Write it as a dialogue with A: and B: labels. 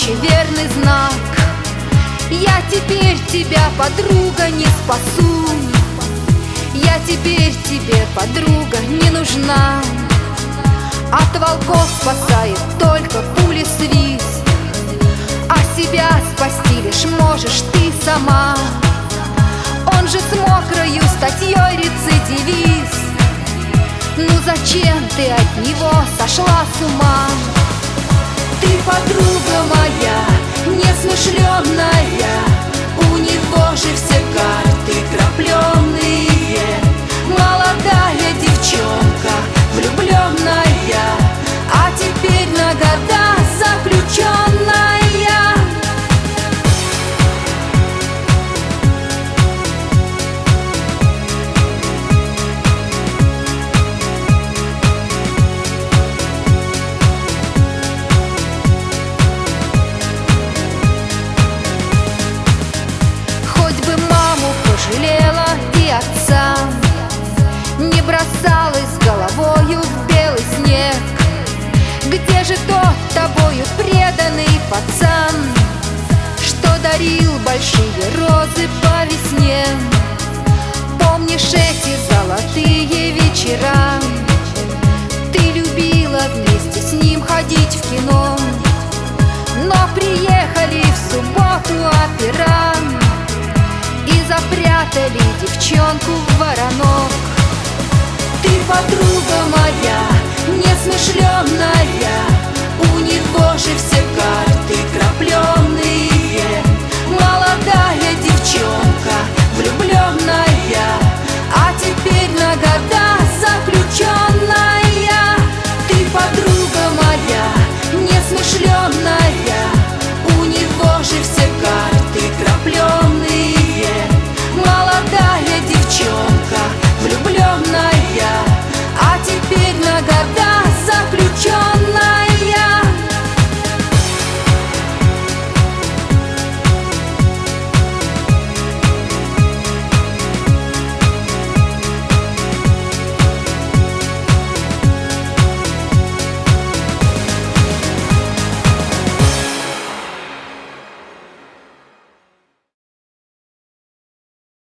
A: ночи верный знак. Я теперь тебя, подруга, не спасу. Я теперь тебе, подруга, не нужна. От волков спасает только пули свист, а себя спасти лишь можешь ты сама. Он же с мокрою статьей рецидивист. Ну зачем ты от него сошла с ума? Ты, подруга моя, несмышленная, у него же все карты крапленые. Молодая девчонка, влюбленная, а теперь на года заключенная. Жалела и отца, не бросалась головою в белый снег. Где же тот тобою преданный пацан, что дарил большие розы по весне? Помнишь эти золотые вечера? Ты любила вместе с ним ходить в кино.